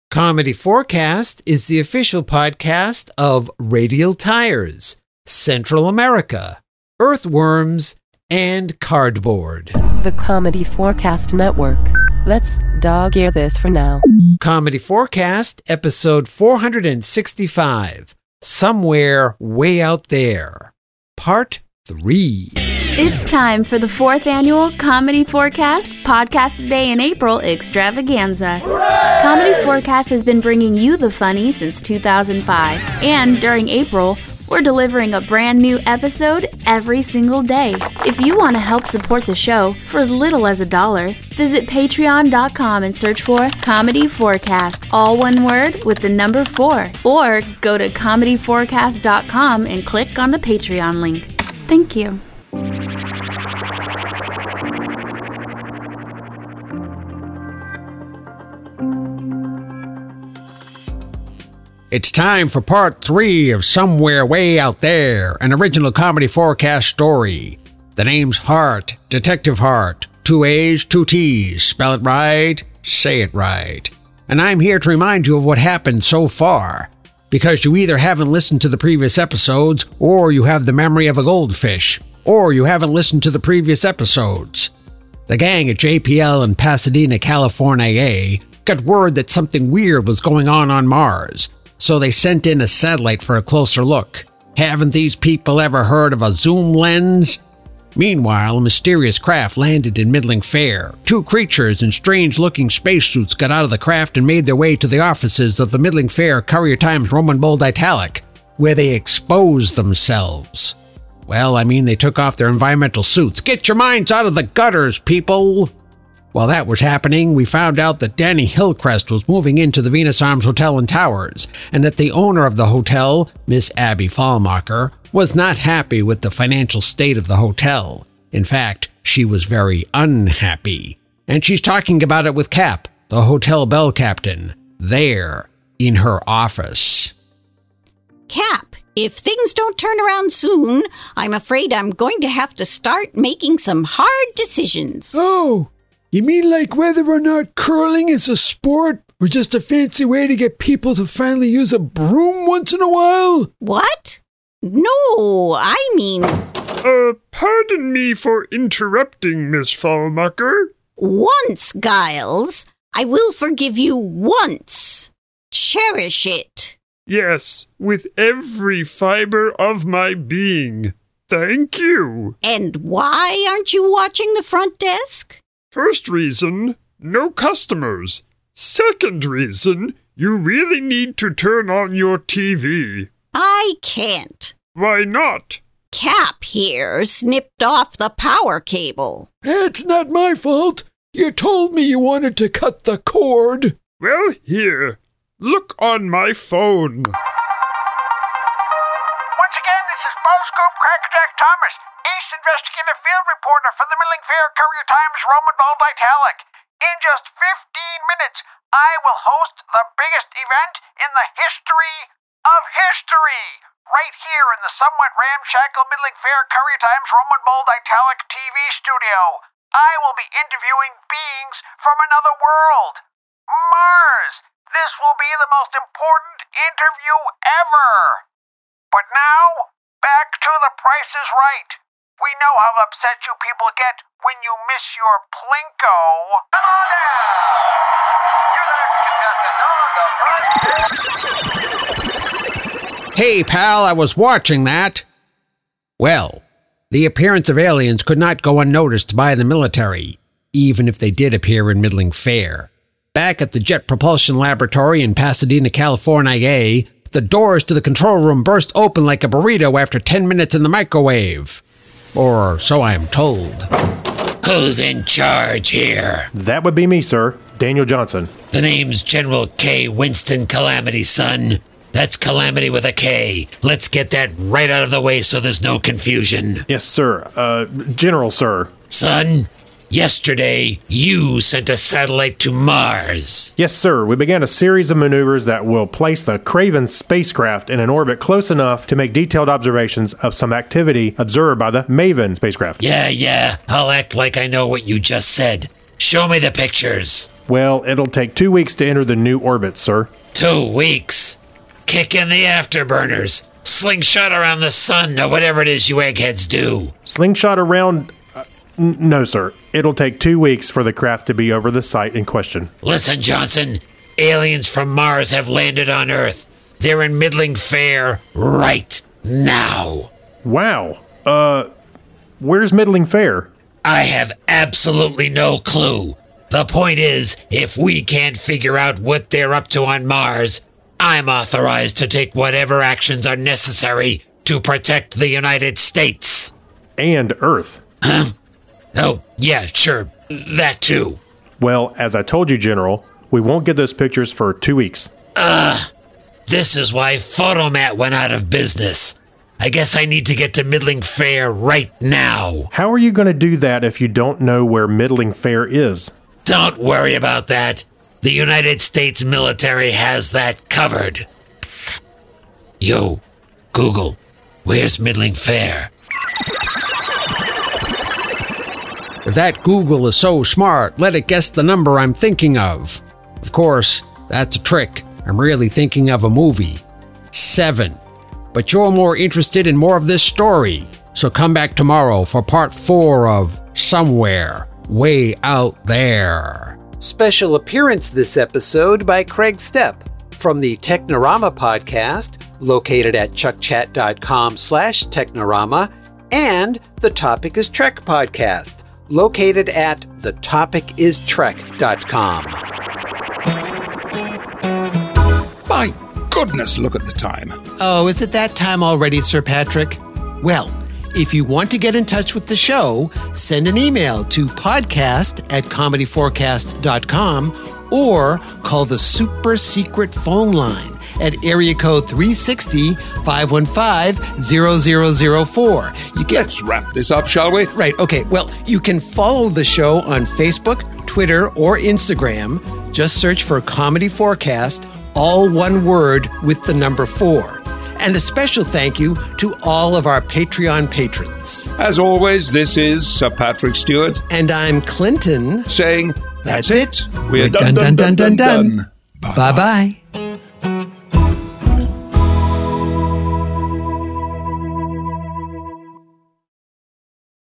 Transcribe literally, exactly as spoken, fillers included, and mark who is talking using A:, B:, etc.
A: Comedy Forecast is the official podcast of Radial Tires, Central America, Earthworms, and Cardboard.
B: The Comedy Forecast Network. Let's dog-ear this for now.
A: Comedy Forecast, episode four hundred sixty-five, Somewhere Way Out There, part three.
C: It's time for the fourth annual Comedy Forecast Podcast a Day in April extravaganza. Hooray! Comedy Forecast has been bringing you the funny since two thousand five, and during April, we're delivering a brand new episode every single day. If you want to help support the show for as little as a dollar, visit patreon dot com and search for Comedy Forecast, all one word with the number four. Or go to comedy forecast dot com and click on the Patreon link. Thank you.
A: It's time for part three of Somewhere Way Out There, an original Comedy Forecast story. The name's Hart, Detective Hart. Two A's, two T's. Spell it right, say it right. And I'm here to remind you of what happened so far, because you either haven't listened to the previous episodes, or you have the memory of a goldfish, or you haven't listened to the previous episodes. The gang at J P L in Pasadena, California, got word that something weird was going on on Mars. So they sent in a satellite for a closer look. Haven't these people ever heard of a zoom lens? Meanwhile, a mysterious craft landed in Midling Fair. Two creatures in strange-looking spacesuits got out of the craft and made their way to the offices of the Midling Fair Courier-Times Roman Bold Italic, where they exposed themselves. Well, I mean, they took off their environmental suits. Get your minds out of the gutters, people! While that was happening, we found out that Danny Hillcrest was moving into the Venus Arms Hotel and Towers, and that the owner of the hotel, Miss Abby Fallmacher, was not happy with the financial state of the hotel. In fact, she was very unhappy. And she's talking about it with Cap, the hotel bell captain, there in her office.
D: Cap, if things don't turn around soon, I'm afraid I'm going to have to start making some hard decisions.
E: Oh! You mean like whether or not curling is a sport, or just a fancy way to get people to finally use a broom once in a while?
D: What? No, I mean...
F: Uh, pardon me for interrupting, Miss Fallmacher.
D: Once, Giles. I will forgive you once. Cherish it.
F: Yes, with every fiber of my being. Thank you.
D: And why aren't you watching the front desk?
F: First reason, no customers. Second reason, you really need to turn on your T V.
D: I can't.
F: Why not?
D: Cap here snipped off the power cable.
E: It's not my fault. You told me you wanted to cut the cord.
F: Well, here, look on my phone.
G: Once again, this is Ball Scoop Crackerjack Thomas, ace investigative field reporter for the Midling Fair Courier-Times Roman Bold Italic. In just fifteen minutes, I will host the biggest event in the history of history, right here in the somewhat ramshackle Midling Fair Courier-Times Roman Bold Italic T V studio. I will be interviewing beings from another world, Mars. This will be the most important interview ever. But now, back to The Price is Right. We know how upset you people get when you miss your Plinko. Come on down. You're the next contestant on The Price.
A: Hey, pal, I was watching that. Well, the appearance of aliens could not go unnoticed by the military, even if they did appear in Midling Fair. Back at the Jet Propulsion Laboratory in Pasadena, California, the doors to the control room burst open like a burrito after ten minutes in the microwave. Or so I am told.
H: Who's in charge here?
I: That would be me, sir. Daniel Johnson.
H: The name's General K. Winston Calamity, son. That's Calamity with a K. Let's get that right out of the way so there's no confusion.
I: Yes, sir. Uh, General, sir.
H: Son, yesterday you sent a satellite to Mars.
I: Yes, sir. We began a series of maneuvers that will place the Craven spacecraft in an orbit close enough to make detailed observations of some activity observed by the Maven spacecraft.
H: Yeah, yeah. I'll act like I know what you just said. Show me the pictures.
I: Well, it'll take two weeks to enter the new orbit, sir.
H: Two weeks? Kick in the afterburners. Slingshot around the sun or whatever it is you eggheads do.
I: Slingshot around... Uh, n- no, sir. It'll take two weeks for the craft to be over the site in question.
H: Listen, Johnson. Aliens from Mars have landed on Earth. They're in Middling Fair right now.
I: Wow. Uh, where's Middling Fair?
H: I have absolutely no clue. The point is, if we can't figure out what they're up to on Mars, I'm authorized to take whatever actions are necessary to protect the United States.
I: And Earth.
H: Huh? Oh, yeah, sure. That too.
I: Well, as I told you, General, we won't get those pictures for two weeks.
H: Ugh. This is why Photomat went out of business. I guess I need to get to Middling Fair right now.
I: How are you going to do that if you don't know where Middling Fair is?
H: Don't worry about that. The United States military has that covered. Yo, Google, where's Middling Fair?
A: If that Google is so smart, let it guess the number I'm thinking of. Of course, that's a trick. I'm really thinking of a movie. Seven. But you're more interested in more of this story, so come back tomorrow for part four of Somewhere Way Out There.
J: Special appearance this episode by Craig Stepp from the Technorama podcast, located at chuckchat.com slash Technorama, and the Topic is Trek podcast, located at the topic is trek dot com.
K: My goodness, look at the time.
J: Oh, is it that time already, Sir Patrick? Well, if you want to get in touch with the show, send an email to podcast at comedy forecast dot com or call the super secret phone line at area code three sixty, five one five, zero zero zero four. You get
K: Let's wrap this up, shall we?
J: Right, okay. Well, you can follow the show on Facebook, Twitter, or Instagram. Just search for Comedy Forecast, all one word with the number four. And a special thank you to all of our Patreon patrons.
K: As always, this is Sir Patrick Stewart.
J: And I'm Clinton.
K: Saying, that's,
J: That's
K: it.
J: it.
K: We're, We're done, done, done, done, done, done.
J: Bye-bye.